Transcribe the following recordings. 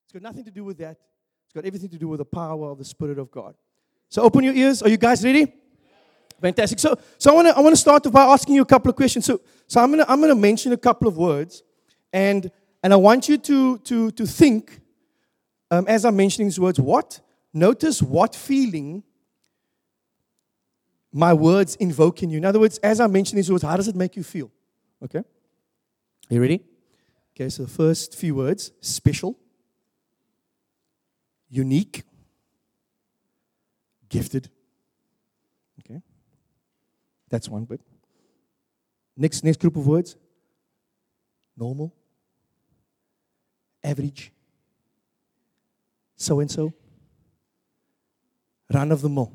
It's got nothing to do with that. It's got everything to do with the power of the Spirit of God. So open your ears. Are you guys ready? Fantastic. So I want to start off by asking you a couple of questions. So I'm gonna mention a couple of words, and I want you to think as I'm mentioning these words. Notice what feeling my words invoke in you. In other words, as I mention these words, how does it make you feel? Okay. Are you ready? Okay. So the first few words: special, unique, gifted. Okay. That's one bit. Next group of words: normal, average, so-and-so, run of the mill.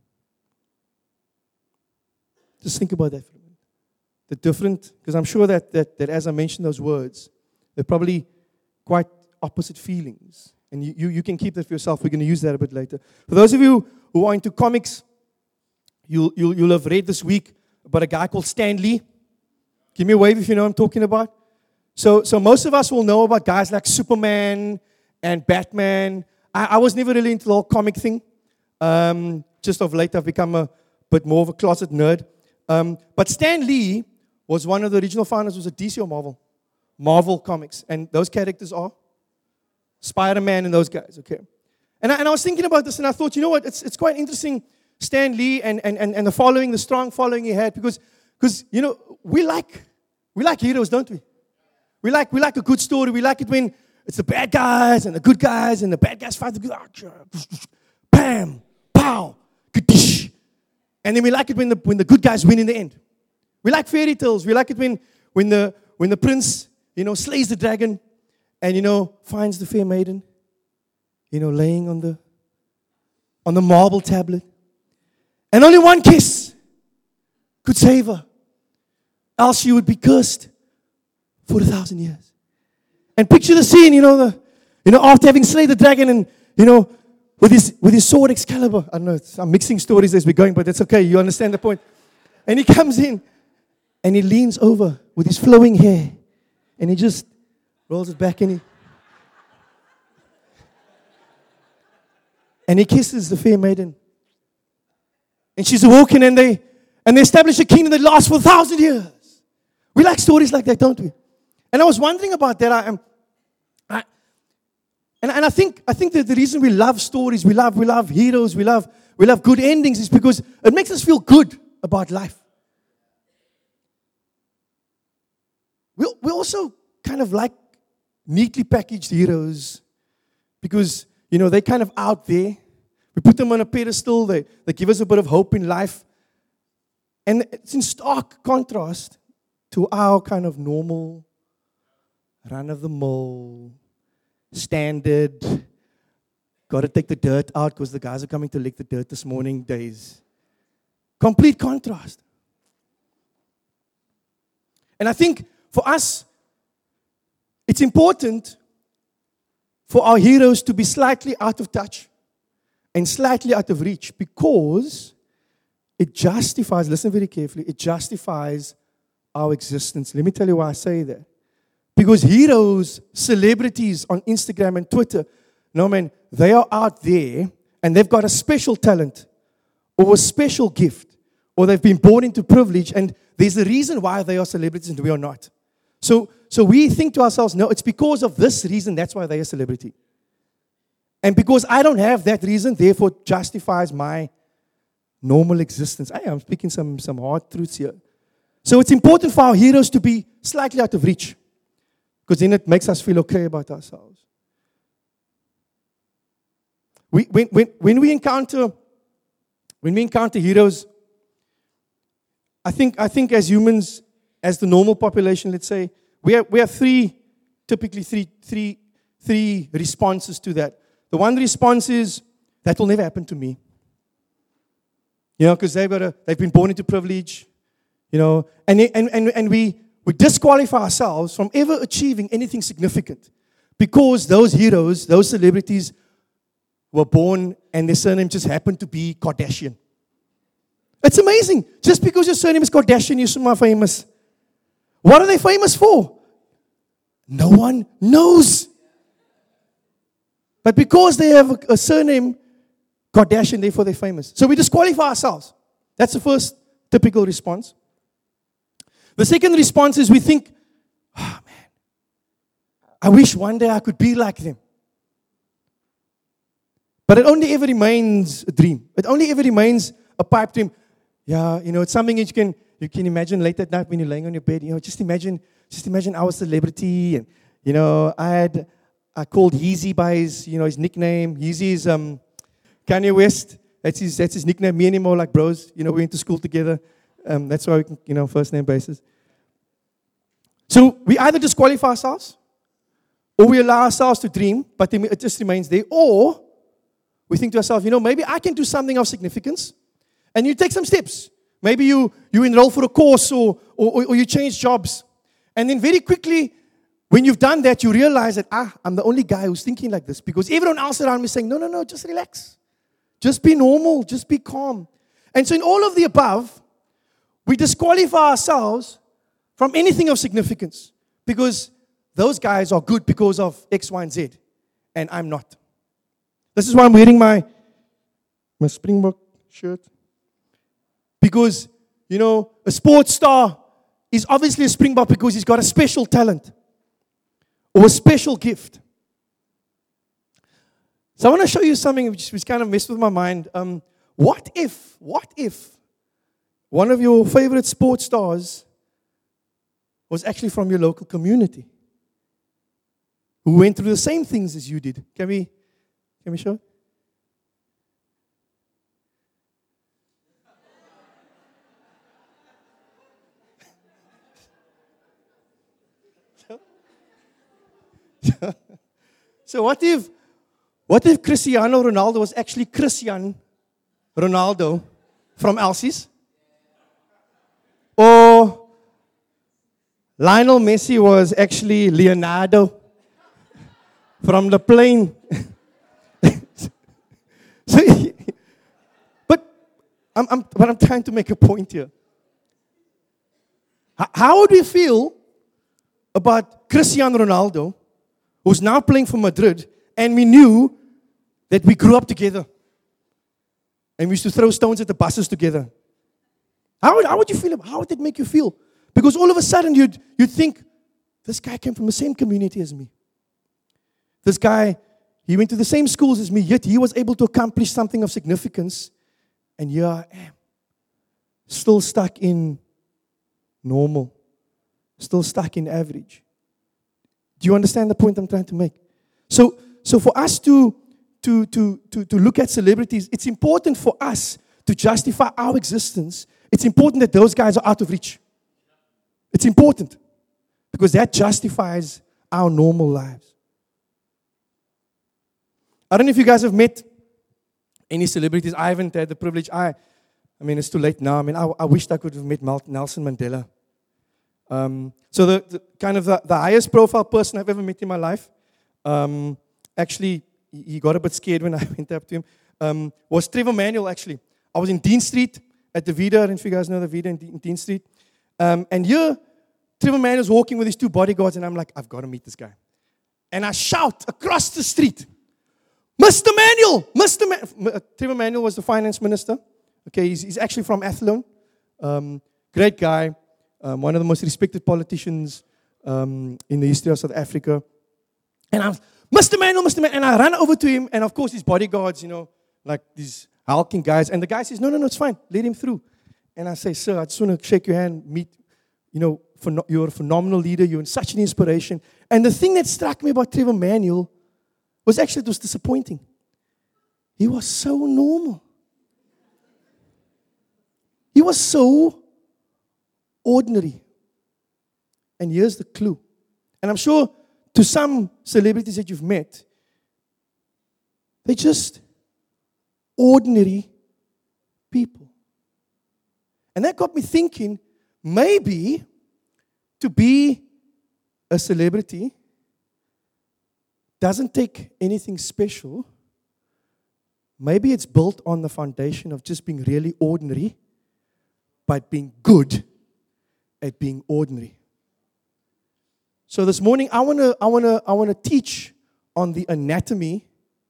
Just think about that for a minute. The different, because I'm sure that as I mention those words, they're probably quite opposite feelings. And you can keep that for yourself. We're going to use that a bit later. For those of you who are into comics, you'll have read this week about a guy called Stan Lee. Give me a wave if you know what I'm talking about. So most of us will know about guys like Superman and Batman. I was never really into the whole comic thing. Just of late, I've become a bit more of a closet nerd. But Stan Lee was one of the original founders. Was it DC or Marvel? Marvel Comics. And those characters are Spider-Man and those guys, okay? And I was thinking about this, and I thought, you know what? It's quite interesting, Stan Lee and the following, the strong following he had, because you know, we like heroes, don't we? We like a good story. We like it when it's the bad guys and the good guys, and the bad guys fight the good guys. Bam, pow, kadish. And then we like it when the good guys win in the end. We like fairy tales. We like it when the prince, you know, slays the dragon and, you know, finds the fair maiden, you know, laying on the marble tablet. And only one kiss could save her. Else she would be cursed for 1,000 years. And picture the scene, after having slayed the dragon and, with his sword Excalibur. I don't know, I'm mixing stories as we're going, but that's okay. You understand the point. And he comes in and he leans over with his flowing hair and he just rolls it back and he kisses the fair maiden. And she's awoken and they establish a kingdom that lasts for 1,000 years. We like stories like that, don't we? And I was wondering about that. I think that the reason we love stories, we love heroes, we love good endings is because it makes us feel good about life. We also kind of like neatly packaged heroes because, they're kind of out there. We put them on a pedestal. They give us a bit of hope in life. And it's in stark contrast to our kind of normal, run-of-the-mill, standard, got to take the dirt out because the guys are coming to lick the dirt this morning days. Complete contrast. And I think for us, it's important for our heroes to be slightly out of touch and slightly out of reach because it justifies, listen very carefully, it justifies our existence. Let me tell you why I say that. Because heroes, celebrities on Instagram and Twitter, no man, they are out there and they've got a special talent or a special gift or they've been born into privilege and there's a reason why they are celebrities and we are not. So we think to ourselves, no, it's because of this reason, that's why they are a celebrity. And because I don't have that reason, therefore justifies my normal existence. I'm speaking some hard truths here. So it's important for our heroes to be slightly out of reach. Because then it makes us feel okay about ourselves. When we encounter heroes, I think as humans, as the normal population, let's say, we have typically three responses to that. The one response is that will never happen to me. Because they've been born into privilege, and we disqualify ourselves from ever achieving anything significant because those heroes, those celebrities were born and their surname just happened to be Kardashian. It's amazing. Just because your surname is Kardashian, you're somehow famous. What are they famous for? No one knows. But because they have a surname Kardashian, therefore they're famous. So we disqualify ourselves. That's the first typical response. The second response is we think, oh man, I wish one day I could be like them. But it only ever remains a dream. It only ever remains a pipe dream. Yeah, it's something that you can imagine late at night when you're laying on your bed. Just imagine I was a celebrity, and I called Yeezy by his nickname. Yeezy is Kanye West. That's his nickname. Me and him are like bros. We went to school together. That's why we can, first name basis. So we either disqualify ourselves, or we allow ourselves to dream, but it just remains there, or we think to ourselves, maybe I can do something of significance. And you take some steps. Maybe you enroll for a course or you change jobs. And then very quickly, when you've done that, you realize that, I'm the only guy who's thinking like this. Because everyone else around me is saying, no, just relax. Just be normal. Just be calm. And so in all of the above, we disqualify ourselves from anything of significance. Because those guys are good because of X, Y, and Z. And I'm not. This is why I'm wearing my Springbok shirt. Because, a sports star is obviously a Springbok because he's got a special talent or a special gift. So I want to show you something which kind of messed with my mind. What if one of your favorite sports stars was actually from your local community who went through the same things as you did? Can we show it? So what if Cristiano Ronaldo was actually Christian Ronaldo from Elsie's? Or Lionel Messi was actually Leonardo from the plane? But I'm trying to make a point here. How would we feel about Cristiano Ronaldo, who's now playing for Madrid, and we knew that we grew up together, and we used to throw stones at the buses together? How would you feel? How would it make you feel? Because all of a sudden you'd think, this guy came from the same community as me. This guy, he went to the same schools as me, yet he was able to accomplish something of significance, and here I am, still stuck in normal, still stuck in average. Do you understand the point I'm trying to make? So for us to look at celebrities, it's important for us to justify our existence. It's important that those guys are out of reach. It's important because that justifies our normal lives. I don't know if you guys have met any celebrities. I haven't had the privilege. I mean, it's too late now. I wished I could have met Nelson Mandela. So the kind of the highest profile person I've ever met in my life, actually, he got a bit scared when I went up to him, was Trevor Manuel, actually. I was in Dean Street at the Vida. I don't know if you guys know the Vida in Dean Street. And here, Trevor Manuel's walking with his two bodyguards, and I'm like, I've got to meet this guy. And I shout across the street, Mr. Manuel! Trevor Manuel was the finance minister. Okay, he's actually from Athlone. Great guy. One of the most respected politicians in the history of South Africa. And I'm, Mr. Manuel, and I run over to him, and of course his bodyguards, like these hulking guys, and the guy says, no, it's fine, let him through. And I say, sir, I just want to shake your hand, meet, you're a phenomenal leader, you're such an inspiration. And the thing that struck me about Trevor Manuel was actually, it was disappointing. He was so normal. He was so ordinary. And here's the clue. And I'm sure to some celebrities that you've met, they're just ordinary people. And that got me thinking, maybe to be a celebrity doesn't take anything special. Maybe it's built on the foundation of just being really ordinary, but being good at being ordinary. So this morning, I want to teach on the anatomy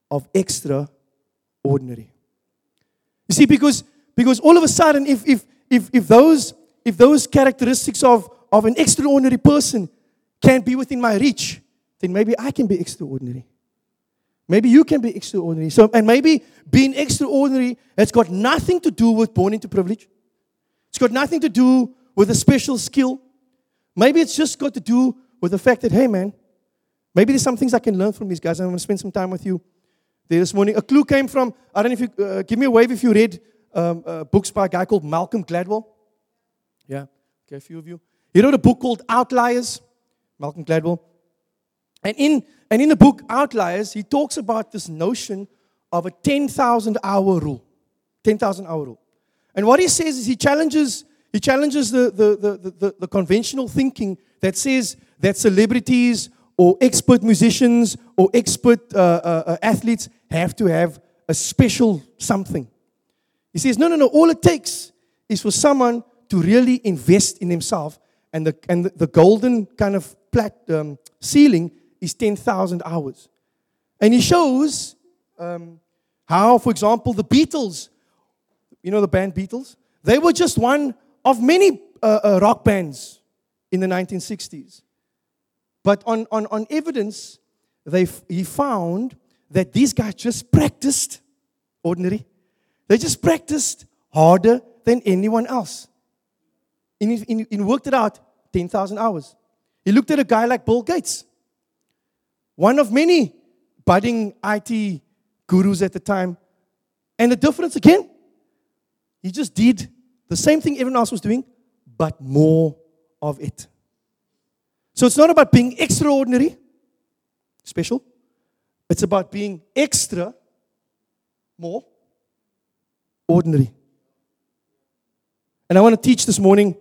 of extraordinary. You see, because all of a sudden, if those characteristics of an extraordinary person can be within my reach, then maybe I can be extraordinary. Maybe you can be extraordinary. And maybe being extraordinary has got nothing to do with born into privilege. It's got nothing to do with a special skill. Maybe it's just got to do with the fact that, hey man, maybe there's some things I can learn from these guys. I'm going to spend some time with you there this morning. A clue came from, I don't know if you, give me a wave if you read books by a guy called Malcolm Gladwell. Yeah, okay, a few of you. He wrote a book called Outliers, Malcolm Gladwell. And in the book Outliers, he talks about this notion of a 10,000 hour rule. 10,000 hour rule. And what he says is he challenges the conventional thinking that says that celebrities or expert musicians or expert athletes have to have a special something. He says, no. All it takes is for someone to really invest in himself, and the golden kind of ceiling is 10,000 hours. And he shows how, for example, the Beatles, you know the band Beatles? They were just one of many rock bands in the 1960s. But on evidence, he found that these guys just practiced ordinary. They just practiced harder than anyone else. And he worked it out 10,000 hours. He looked at a guy like Bill Gates, one of many budding IT gurus at the time. And the difference again, he just did the same thing everyone else was doing, but more of it. So it's not about being extraordinary, special. It's about being extra, more ordinary. And I want to teach this morning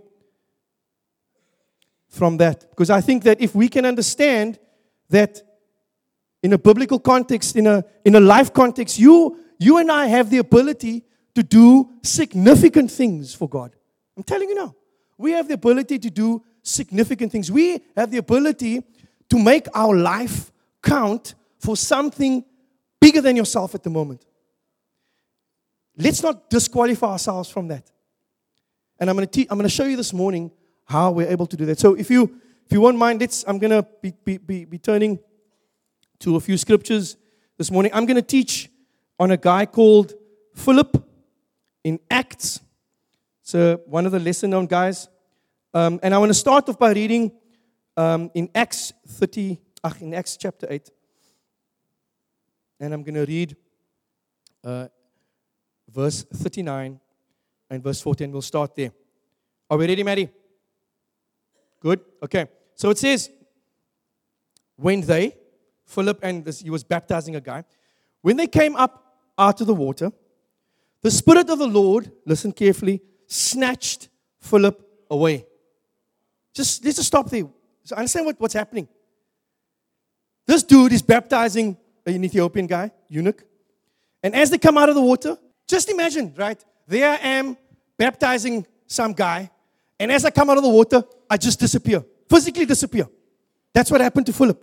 from that, because I think that if we can understand that in a biblical context, in a life context, you and I have the ability to do significant things for God. I'm telling you now, we have the ability to do significant things. We have the ability to make our life count for something bigger than yourself at the moment. Let's not disqualify ourselves from that. And I'm going to show you this morning how we're able to do that. So if you won't mind, I'm going to be turning to a few scriptures this morning. I'm going to teach on a guy called Philip in Acts. So one of the lesser known guys. And I want to start off by reading in Acts chapter 8. And I'm going to read verse 39 and verse 14. We'll start there. Are we ready, Maddie? Good? Okay. So it says, when Philip and he was baptizing a guy, when they came up out of the water, the Spirit of the Lord, listen carefully, snatched Philip away. Let's just stop there. So understand what's happening. This dude is baptizing an Ethiopian guy, eunuch. And as they come out of the water, just imagine, right? There I am baptizing some guy. And as I come out of the water, I just disappear. Physically disappear. That's what happened to Philip.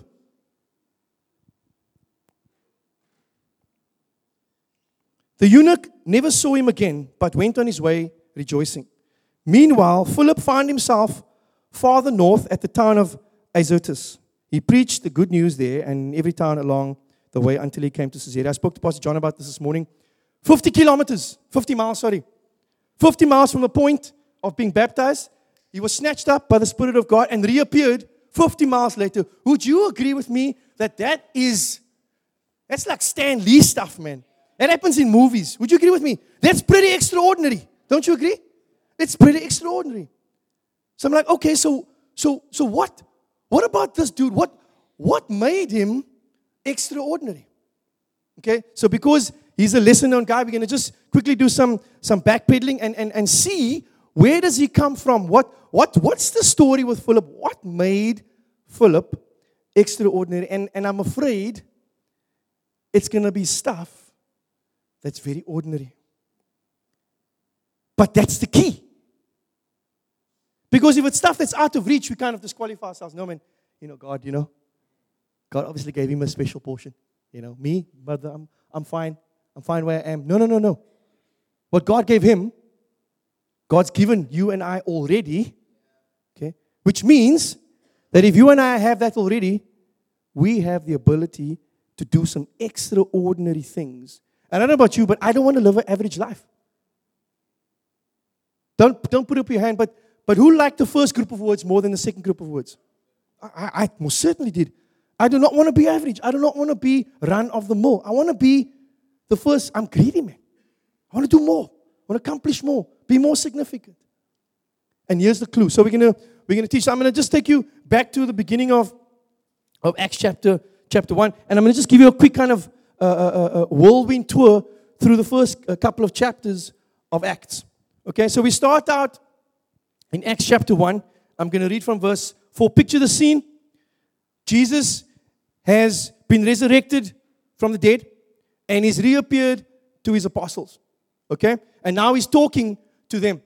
The eunuch never saw him again, but went on his way rejoicing. Meanwhile, Philip found himself farther north at the town of Azotus. He preached the good news there and in every town along the way until he came to Caesarea. I spoke to Pastor John about this morning. 50 miles from the point of being baptized. He was snatched up by the Spirit of God and reappeared 50 miles later. Would you agree with me that that's like Stan Lee stuff, man? That happens in movies. Would you agree with me? That's pretty extraordinary. Don't you agree? It's pretty extraordinary. So I'm like, okay, so what? What about this dude? What made him extraordinary? Okay, so because he's a lesser known guy, we're going to just quickly do some backpedaling and see where does he come from? What's the story with Philip? What made Philip extraordinary? And I'm afraid it's going to be stuff that's very ordinary. But that's the key. Because if it's stuff that's out of reach, we kind of disqualify ourselves. No, man, God obviously gave him a special portion. Me, brother, I'm fine. I'm fine where I am. No, no, no, no. What God gave him, God's given you and I already. Okay? Which means that if you and I have that already, we have the ability to do some extraordinary things. And I don't know about you, but I don't want to live an average life. Don't put up your hand, but who liked the first group of words more than the second group of words? I most certainly did. I do not want to be average. I do not want to be run of the mill. I want to be the first. I'm greedy, man. I want to do more. I want to accomplish more. Be more significant. And here's the clue. So we're gonna teach. I'm gonna just take you back to the beginning of Acts chapter 1, and I'm gonna just give you a quick kind of whirlwind tour through the first couple of chapters of Acts. Okay, so we start out in Acts chapter 1. I'm going to read from verse 4. Picture the scene. Jesus has been resurrected from the dead, and he's reappeared to his apostles. Okay, and now he's talking to them.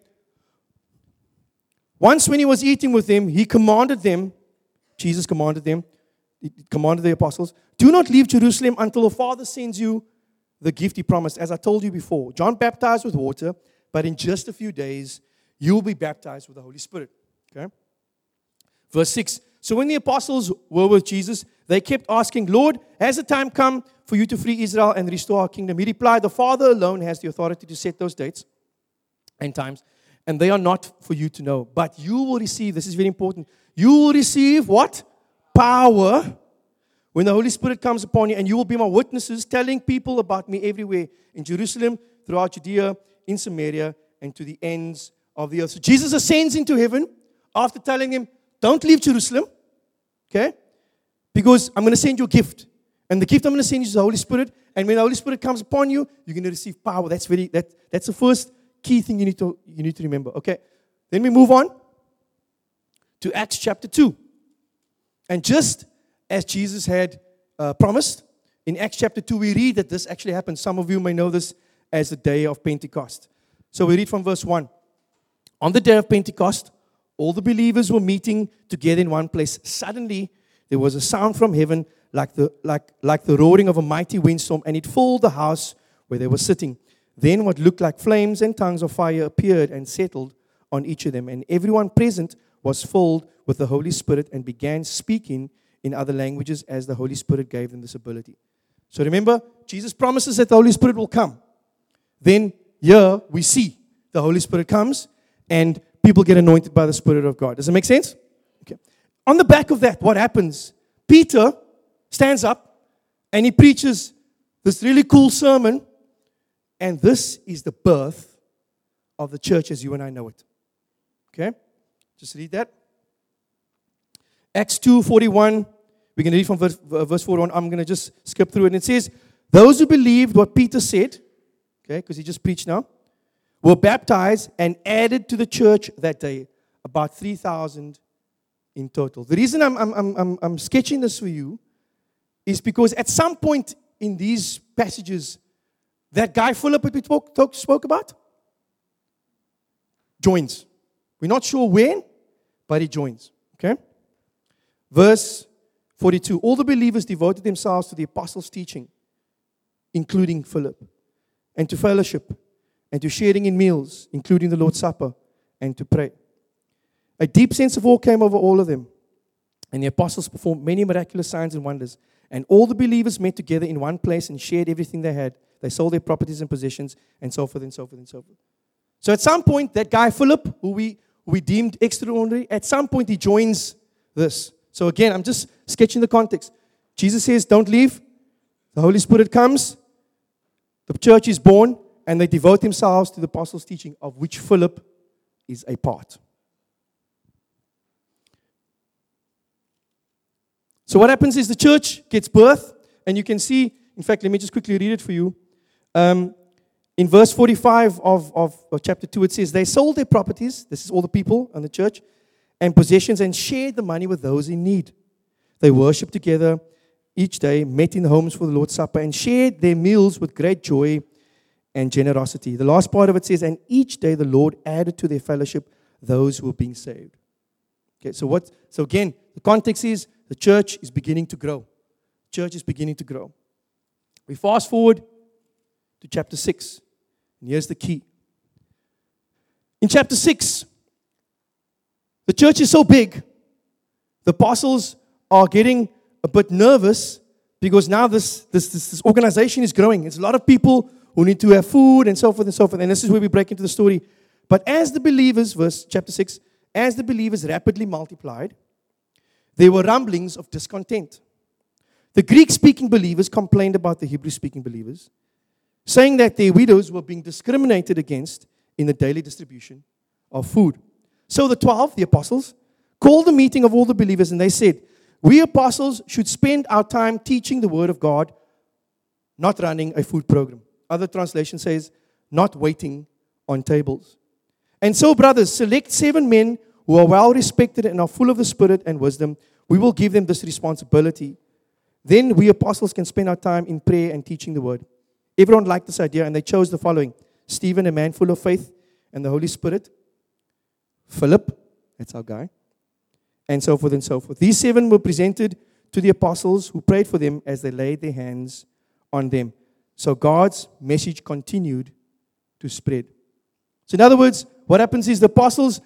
Once when he was eating with them, he commanded them, Jesus commanded them, he commanded the apostles, do not leave Jerusalem until the Father sends you the gift he promised. As I told you before, John baptized with water, but in just a few days, you will be baptized with the Holy Spirit. Okay? Verse 6. So when the apostles were with Jesus, they kept asking, Lord, has the time come for you to free Israel and restore our kingdom? He replied, the Father alone has the authority to set those dates and times, and they are not for you to know. But you will receive, this is very important, you will receive what? Power when the Holy Spirit comes upon you, and you will be my witnesses, telling people about me everywhere, in Jerusalem, throughout Judea, in Samaria, and to the ends of the earth. So Jesus ascends into heaven after telling them, don't leave Jerusalem, okay? Because I'm going to send you a gift. And the gift I'm going to send you is the Holy Spirit. And when the Holy Spirit comes upon you, you're going to receive power. That's the first key thing you need to remember. Okay. Then we move on to Acts chapter 2. And just as Jesus had promised, in Acts chapter 2, we read that this actually happened. Some of you may know this as the day of Pentecost. So we read from verse 1. On the day of Pentecost, all the believers were meeting together in one place. Suddenly, there was a sound from heaven like the roaring of a mighty windstorm, and it filled the house where they were sitting. Then what looked like flames and tongues of fire appeared and settled on each of them. And everyone present was filled with the Holy Spirit and began speaking in other languages as the Holy Spirit gave them this ability. So remember, Jesus promises that the Holy Spirit will come. Then here we see the Holy Spirit comes and people get anointed by the Spirit of God. Does it make sense? Okay. On the back of that, what happens? Peter stands up and he preaches this really cool sermon, and this is the birth of the church as you and I know it. Okay? Just read that. Acts 2:41. We're going to read from verse 41. I'm going to just skip through it. And it says, those who believed what Peter said, okay, because he just preached now, were baptized and added to the church that day, about 3,000 in total. The reason I'm sketching this for you is because at some point in these passages, that guy Philip that we spoke about joins. We're not sure when, but he joins. Okay? Verse 42. All the believers devoted themselves to the apostles' teaching, including Philip, and to fellowship, and to sharing in meals, including the Lord's Supper, and to pray. A deep sense of awe came over all of them, and the apostles performed many miraculous signs and wonders. And all the believers met together in one place and shared everything they had. They sold their properties and possessions, and so forth and so forth and so forth. So at some point, that guy Philip, who we deemed extraordinary, at some point he joins this. So again, I'm just sketching the context. Jesus says, don't leave. The Holy Spirit comes. The church is born, and they devote themselves to the apostles' teaching, of which Philip is a part. So what happens is the church gets birth, and you can see, in fact, let me just quickly read it for you. In verse 45 of chapter 2, it says, they sold their properties, this is all the people in the church, and possessions, and shared the money with those in need. They worshipped together each day, met in the homes for the Lord's Supper, and shared their meals with great joy and generosity. The last part of it says, and each day the Lord added to their fellowship those who were being saved. Okay, so again, the context is the church is beginning to grow. Church is beginning to grow. We fast forward to chapter 6. And here's the key. In chapter 6, the church is so big, the apostles are getting a bit nervous because now this organization is growing. It's a lot of people who need to have food and so forth and so forth. And this is where we break into the story. But as the believers, chapter 6, as the believers rapidly multiplied, there were rumblings of discontent. The Greek-speaking believers complained about the Hebrew-speaking believers, saying that their widows were being discriminated against in the daily distribution of food. So the 12, the apostles, called a meeting of all the believers, and they said, we apostles should spend our time teaching the word of God, not running a food program. Other translation says, not waiting on tables. And so, brothers, select 7 men who are well respected and are full of the Spirit and wisdom. We will give them this responsibility. Then we apostles can spend our time in prayer and teaching the word. Everyone liked this idea, and they chose the following: Stephen, a man full of faith and the Holy Spirit; Philip, that's our guy; and so forth and so forth. These 7 were presented to the apostles, who prayed for them as they laid their hands on them. So God's message continued to spread. So in other words, what happens is the apostles,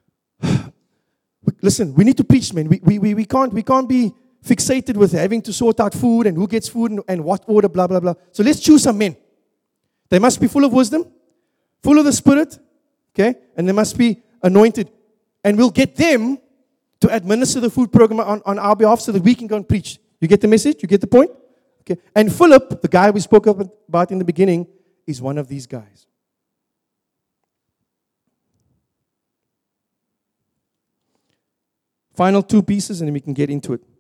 listen, we need to preach, man. We can't be fixated with having to sort out food and who gets food and what order, blah, blah, blah. So let's choose some men. They must be full of wisdom, full of the Spirit, okay? And they must be anointed. And we'll get them to administer the food program on our behalf so that we can go and preach. You get the message? You get the point? Okay. And Philip, the guy we spoke about in the beginning, is one of these guys. Final 2 pieces, and then we can get into it.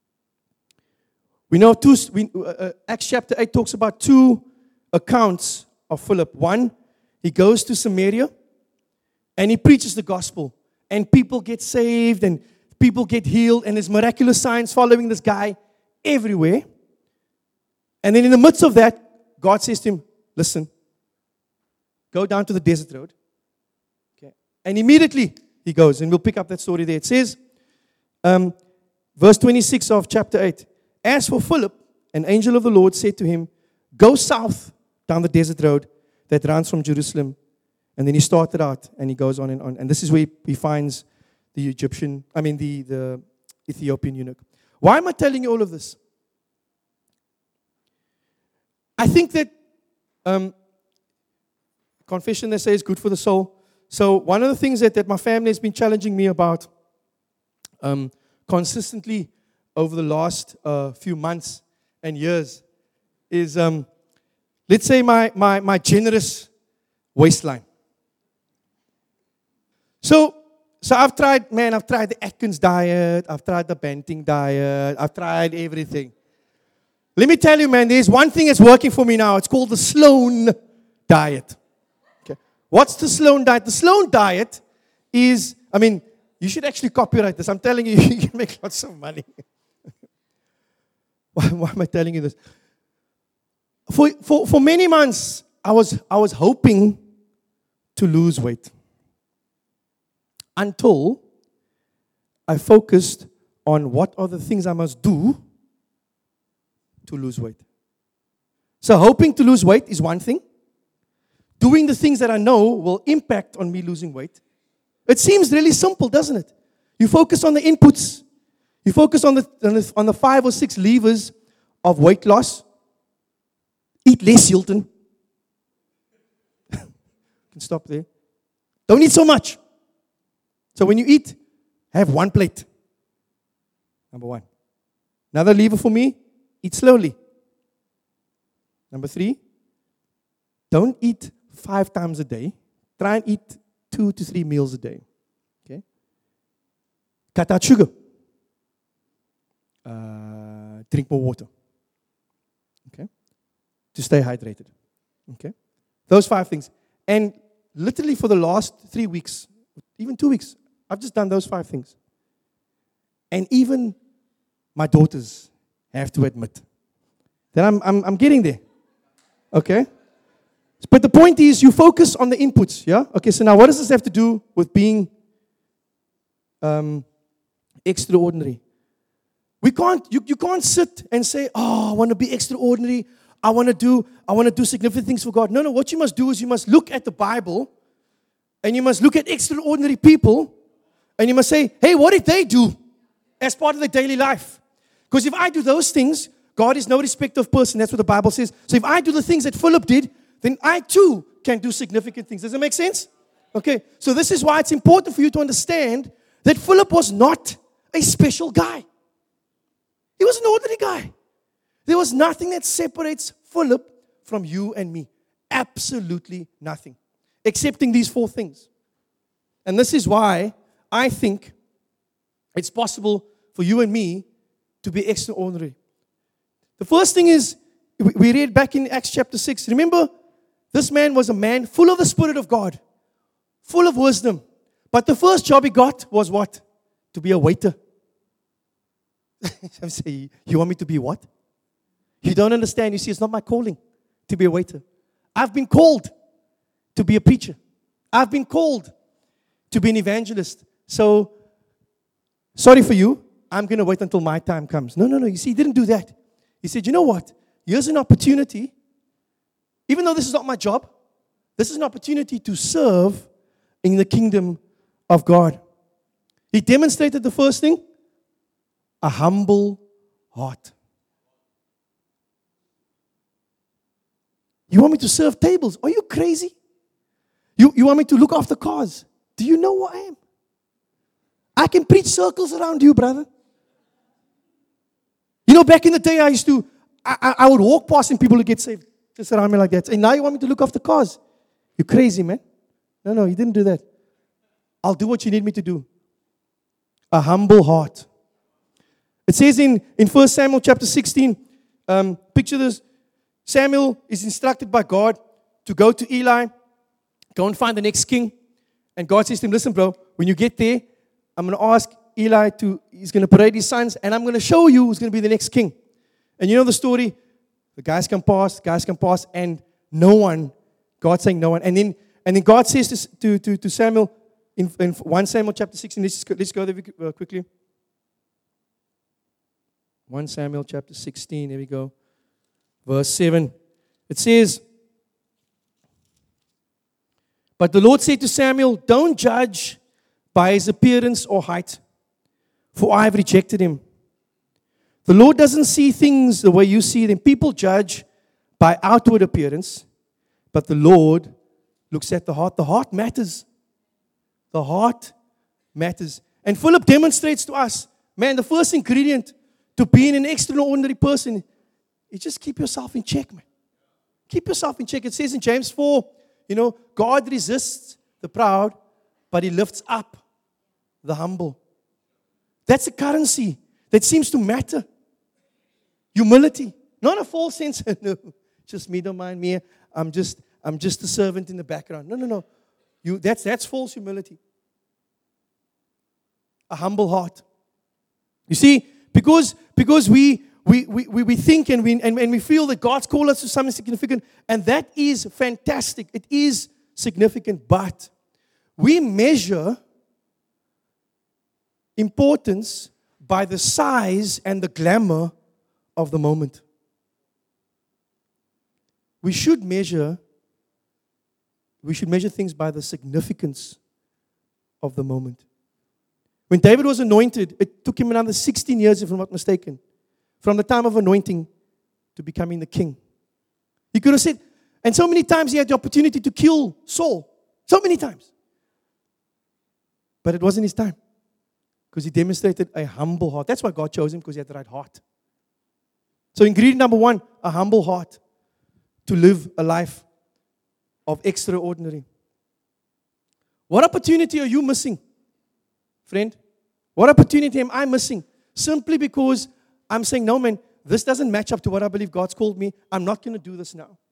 We know Acts chapter 8 talks about 2 accounts of Philip. One, he goes to Samaria and he preaches the gospel, and people get saved and people get healed, and there's miraculous signs following this guy everywhere. And then in the midst of that, God says to him, listen, go down to the desert road. Okay. And immediately he goes, and we'll pick up that story there. It says, verse 26 of chapter 8, as for Philip, an angel of the Lord said to him, go south down the desert road that runs from Jerusalem. And then he started out, and he goes on and on. And this is where he finds the the Ethiopian eunuch. Why am I telling you all of this? I think that confession, they say, is good for the soul. So one of the things that my family has been challenging me about consistently over the last few months and years is, let's say, my generous waistline. So I've tried the Atkins diet, I've tried the Banting diet, I've tried everything. Let me tell you, man, there's one thing that's working for me now. It's called the Sloan diet. Okay. What's the Sloan diet? The Sloan diet is, you should actually copyright this. I'm telling you, you can make lots of money. Why am I telling you this? For many months, I was hoping to lose weight until I focused on what are the things I must do to lose weight. So hoping to lose weight is one thing. Doing the things that I know will impact on me losing weight. It seems really simple, doesn't it? You focus on the inputs. You focus on the 5 or 6 levers of weight loss. Eat less, Hilton. You can stop there. Don't eat so much. So when you eat, have 1 plate. Number 1. Another lever for me, eat slowly. Number 3, don't eat 5 times a day. Try and eat 2 to 3 meals a day. Okay? Cut out sugar. Drink more water. Okay? To stay hydrated. Okay? Those 5 things. And literally for the last 3 weeks, even 2 weeks, I've just done those 5 things. And even my daughters have to admit that I'm getting there. Okay? But the point is, you focus on the inputs, yeah? Okay, so now what does this have to do with being extraordinary? You can't sit and say, oh, I want to be extraordinary. I want to do significant things for God. No, what you must do is you must look at the Bible and you must look at extraordinary people and you must say, hey, what did they do as part of their daily life? Because if I do those things, God is no respecter of person. That's what the Bible says. So if I do the things that Philip did, then I too can do significant things. Does that make sense? Okay, so this is why it's important for you to understand that Philip was not a special guy. He was an ordinary guy. There was nothing that separates Philip from you and me. Absolutely nothing. Excepting these 4 things. And this is why I think it's possible for you and me to be extraordinary. The first thing is, we read back in Acts chapter 6. Remember, this man was a man full of the Spirit of God, full of wisdom. But the first job he got was what? To be a waiter. I'm saying, you want me to be what? You don't understand. You see, it's not my calling to be a waiter. I've been called to be a preacher. I've been called to be an evangelist. So, sorry for you. I'm going to wait until my time comes. No. You see, he didn't do that. He said, you know what? Here's an opportunity. Even though this is not my job, this is an opportunity to serve in the kingdom of God. He demonstrated the first thing, a humble heart. You want me to serve tables? Are you crazy? You want me to look after cars? Do you know who I am? I can preach circles around you, brother. You know, back in the day, I would walk past and people would get saved just around me like that. And now you want me to look after cars? You're crazy, man. No, you didn't do that. I'll do what you need me to do. A humble heart. It says in 1 Samuel chapter 16, picture this. Samuel is instructed by God to go to Eli, go and find the next king. And God says to him, listen, bro, when you get there, I'm going to ask Eli he's going to parade his sons, and I'm going to show you who's going to be the next king. And you know the story? The guys come past, and no one, God's saying no one. And then God says to Samuel in 1 Samuel chapter 16, let's go there quickly. 1 Samuel chapter 16, there we go. Verse 7, it says, but the Lord said to Samuel, don't judge by his appearance or height, for I have rejected him. The Lord doesn't see things the way you see them. People judge by outward appearance, but the Lord looks at the heart. The heart matters. The heart matters. And Philip demonstrates to us, man, the first ingredient to being an extraordinary person is just keep yourself in check, man. Keep yourself in check. It says in James 4, God resists the proud, but he lifts up the humble. That's a currency that seems to matter. Humility. Not a false sense. No, just me, don't mind me. I'm just a servant in the background. No. That's false humility. A humble heart. You see, because we think and we feel that God's called us to something significant, and that is fantastic. It is significant, but we measure importance by the size and the glamour of the moment. We should measure things by the significance of the moment. When David was anointed, it took him another 16 years, if I'm not mistaken, from the time of anointing to becoming the king. He could have said, and so many times he had the opportunity to kill Saul. So many times. But it wasn't his time. Because he demonstrated a humble heart. That's why God chose him, because he had the right heart. So ingredient number 1, a humble heart to live a life of extraordinary. What opportunity are you missing, friend? What opportunity am I missing? Simply because I'm saying, no, man, this doesn't match up to what I believe God's called me. I'm not going to do this now.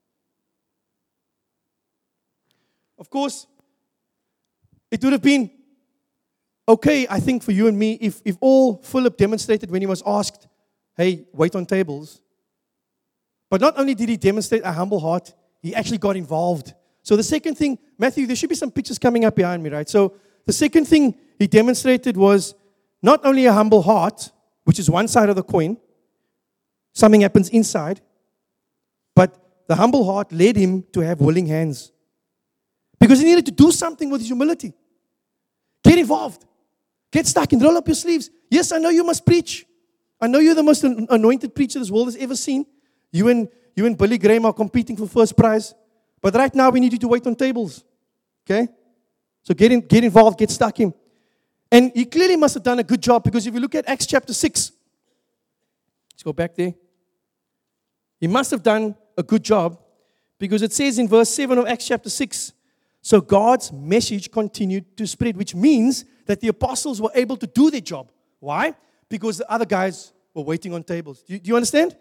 Of course, it would have been okay, I think, for you and me, if all Philip demonstrated when he was asked, hey, wait on tables. But not only did he demonstrate a humble heart, he actually got involved. So the second thing, Matthew, there should be some pictures coming up behind me, right? So the second thing he demonstrated was not only a humble heart, which is one side of the coin, something happens inside, but the humble heart led him to have willing hands. Because he needed to do something with his humility. Get involved. Get stuck and roll up your sleeves. Yes, I know you must preach. I know you're the most anointed preacher this world has ever seen. You and Billy Graham are competing for first prize. But right now we need you to wait on tables. Okay? So get involved, get stuck in. And he clearly must have done a good job, because if you look at Acts chapter 6, let's go back there. He must have done a good job, because it says in verse 7 of Acts chapter 6, so God's message continued to spread, which means that the apostles were able to do their job. Why? Because the other guys were waiting on tables. Do you understand?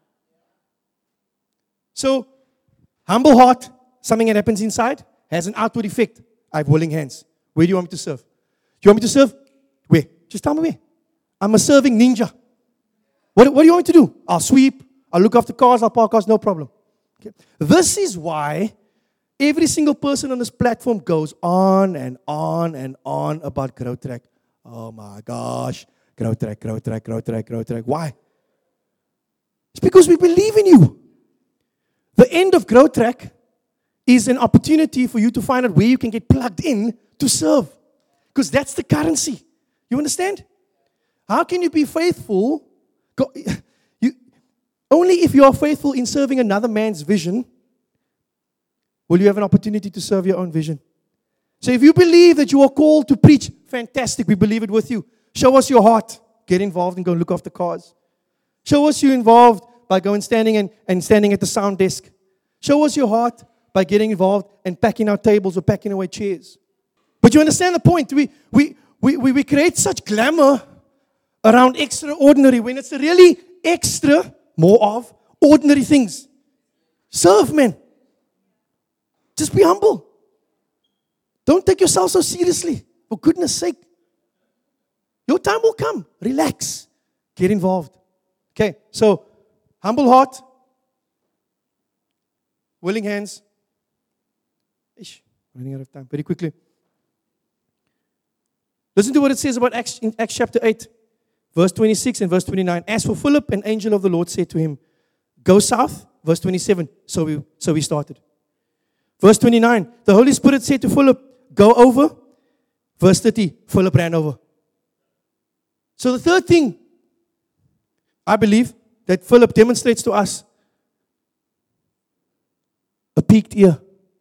So, humble heart, something that happens inside, has an outward effect. I have willing hands. Where do you want me to serve? Do you want me to serve? Where? Just tell me where. I'm a serving ninja. What do you want me to do? I'll sweep. I'll look after cars. I'll park cars. No problem. Okay. This is why every single person on this platform goes on and on and on about Growth Track. Oh my gosh. Growth Track, Growth Track, Growth Track, Growth Track. Why? It's because we believe in you. The end of Growth Track is an opportunity for you to find out where you can get plugged in to serve. Because that's the currency. You understand? How can you be faithful? Only if you are faithful in serving another man's vision will you have an opportunity to serve your own vision. So if you believe that you are called to preach, fantastic, we believe it with you. Show us your heart. Get involved and go look after cars. Show us you're involved by going standing at the sound desk. Show us your heart by getting involved and packing our tables or packing away chairs. But you understand the point. We create such glamour around extraordinary when it's really extra, more of, ordinary things. Serve, man. Just be humble. Don't take yourself so seriously. For goodness sake. Your time will come. Relax. Get involved. Okay, so humble heart, willing hands. Running out of time. Very quickly. Listen to what it says about Acts in Acts chapter 8, verse 26 and verse 29. As for Philip, an angel of the Lord said to him, go south. Verse 27. So we started. Verse 29. The Holy Spirit said to Philip, go over. Verse 30. Philip ran over. So the third thing, I believe, that Philip demonstrates to us, a peaked ear.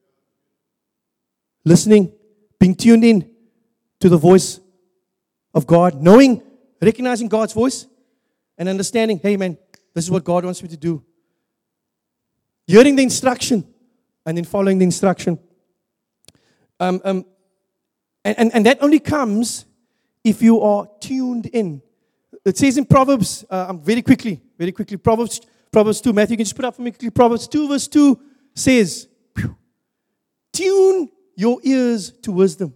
Listening, being tuned in to the voice of God, recognizing God's voice, and understanding, hey man, this is what God wants me to do. Hearing the instruction, and then following the instruction. And that only comes if you are tuned in. It says in Proverbs, very quickly, Proverbs 2, Matthew, you can just put up for me quickly. Proverbs 2 verse 2 says, tune your ears to wisdom.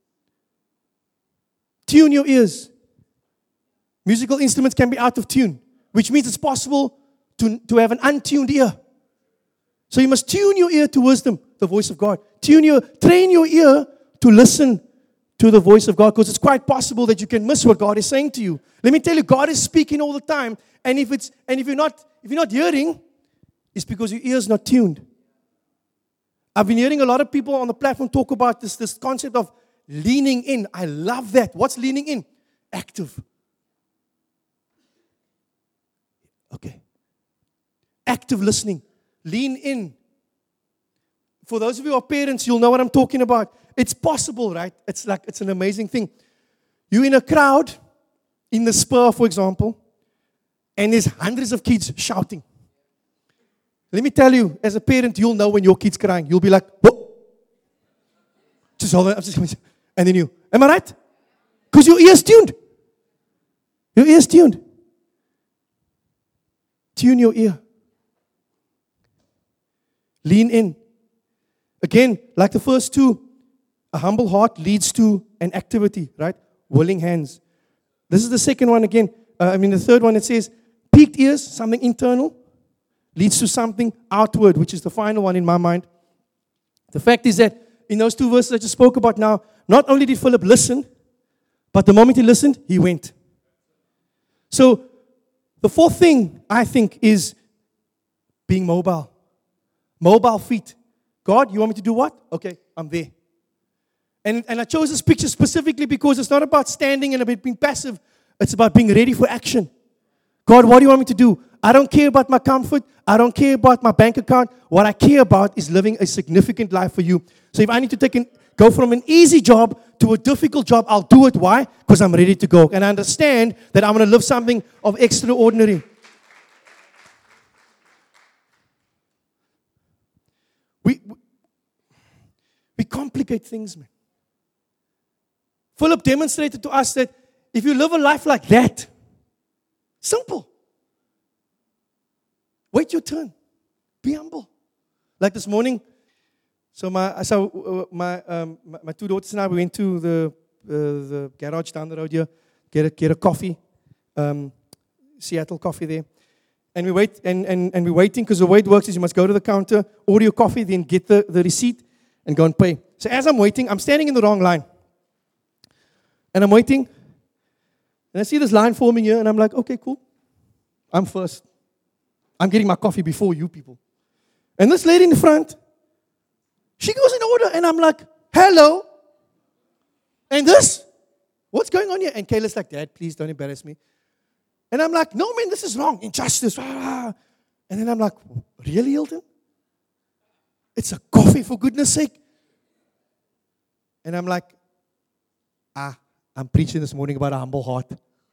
Tune your ears. Musical instruments can be out of tune, which means it's possible to have an untuned ear. So you must tune your ear to wisdom, the voice of God. Train your ear to listen to the voice of God, because it's quite possible that you can miss what God is saying to you. Let me tell you, God is speaking all the time, and if you're not hearing, it's because your ear's not tuned. I've been hearing a lot of people on the platform talk about this concept of leaning in. I love that. What's leaning in? Active. Okay. Active listening. Lean in. For those of you who are parents, you'll know what I'm talking about. It's possible, right? It's an amazing thing. You're in a crowd, in the Spur, for example, and there's hundreds of kids shouting. Let me tell you, as a parent, you'll know when your kid's crying. You'll be like, whoa. Just hold on. And then you, am I right? Because your ear's tuned. Your ear's tuned. Tune your ear. Lean in. Again, like the first two, a humble heart leads to an activity, right? Willing hands. This is the second one again. The third one, it says, peaked ears, something internal, leads to something outward, which is the final one in my mind. The fact is that in those two verses I just spoke about now, not only did Philip listen, but the moment he listened, he went. So the fourth thing, I think, is being mobile. Mobile feet. God, you want me to do what? Okay, I'm there. And I chose this picture specifically because it's not about standing and about being passive. It's about being ready for action. God, what do you want me to do? I don't care about my comfort. I don't care about my bank account. What I care about is living a significant life for you. So if I need to go from an easy job to a difficult job, I'll do it. Why? Because I'm ready to go. And I understand that I'm going to live something of extraordinary. We complicate things, man. Philip demonstrated to us that if you live a life like that, simple. Wait your turn. Be humble. Like this morning, so my two daughters and I, we went to the garage down the road here, get a coffee, Seattle coffee there. And we wait, and we're waiting because the way it works is you must go to the counter, order your coffee, then get the receipt and go and pay. So as I'm waiting, I'm standing in the wrong line. And I'm waiting, and I see this line forming here, and I'm like, okay, cool. I'm first. I'm getting my coffee before you people. And this lady in the front, she goes in order, and I'm like, hello. And this, what's going on here? And Kayla's like, Dad, please don't embarrass me. And I'm like, no, man, this is wrong. Injustice. And then I'm like, really, Hilton? It's a coffee, for goodness sake. And I'm like, I'm preaching this morning about a humble heart.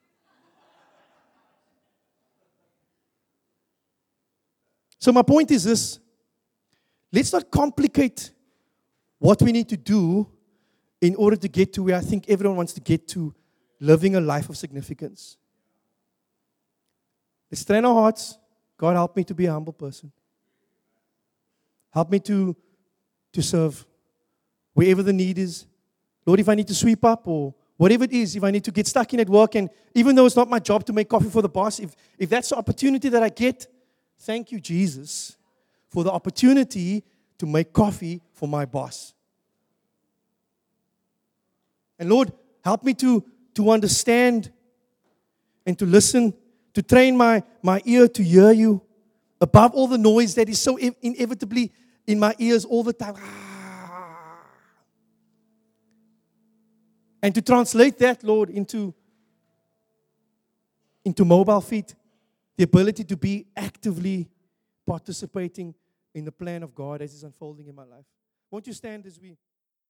So my point is this. Let's not complicate what we need to do in order to get to where I think everyone wants to get to, living a life of significance. Let's train our hearts. God, help me to be a humble person. Help me to serve wherever the need is. Lord, if I need to sweep up or whatever it is, if I need to get stuck in at work, and even though it's not my job to make coffee for the boss, if that's the opportunity that I get, thank you, Jesus, for the opportunity to make coffee for my boss. And Lord, help me to understand and to listen, to train my ear to hear you above all the noise that is so inevitably in my ears all the time. And to translate that, Lord, into mobile feet, the ability to be actively participating in the plan of God as it's unfolding in my life. Won't you stand as we